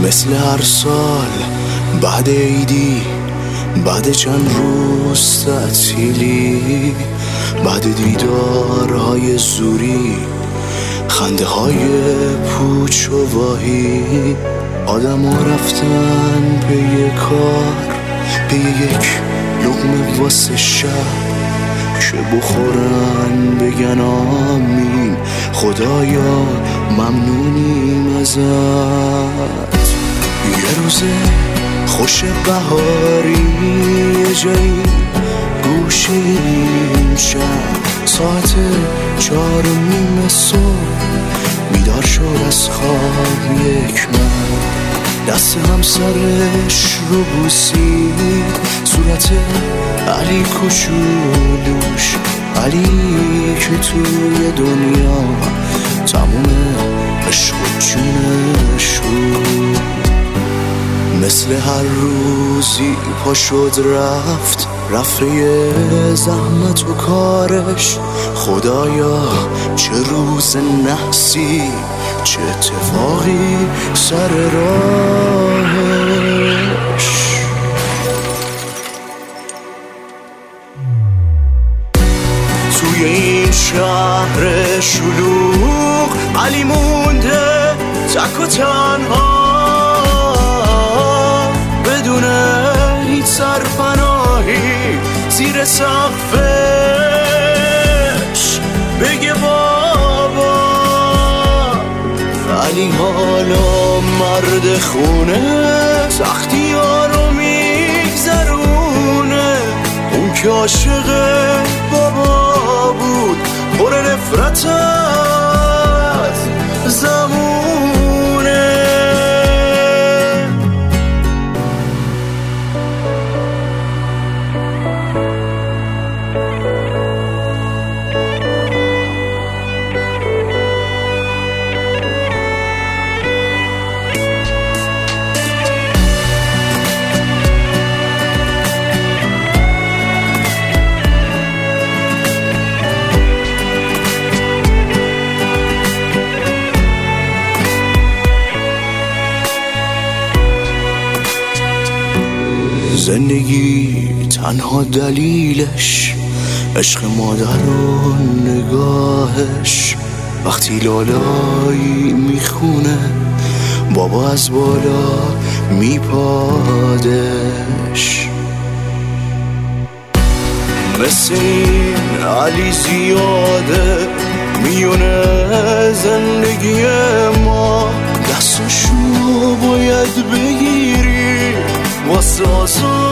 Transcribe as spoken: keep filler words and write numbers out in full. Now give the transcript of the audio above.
مثل هر سال بعد عیدی، بعد چند روز تعطیلی، بعد دیدارهای زوری، خنده های پوچ و واهی، آدم ها رفتن پی کار، پی یک لقمه واسه شب که بخورن بگن آمین خدایا ممنونیم ازت. یه روز خوش بهاری یه جایی گوشیم شب، ساعت چار و نیم صبح بیدار شد از خواب یک مرد، دست همسرش رو بوسید، صورت علی کوچولوش، علی که توی دنیا تموم عشق و جونش بود. مثل هر روزی پا شد رفت، رفته زحمت و کارش، خدایا چه روز نحسی، چه اتفاقی سر راهش. توی این شهر شلوغ علی مونده تک و تنها، بدون هیچ سرپناهی زیر سقفش. بگه بابا علی حالا مرد خونه، سختی ها رو میگذرونه، اون که عاشق بابا بود پر نفرت از زمونه. زندگی تنها دلیلش عشق مادر و نگاهش، وقتی لالایی میخونه بابا از بالا میپادش. مثل این علی زیاده میونه زندگی ما، دستشو باید بگیری واسه آسان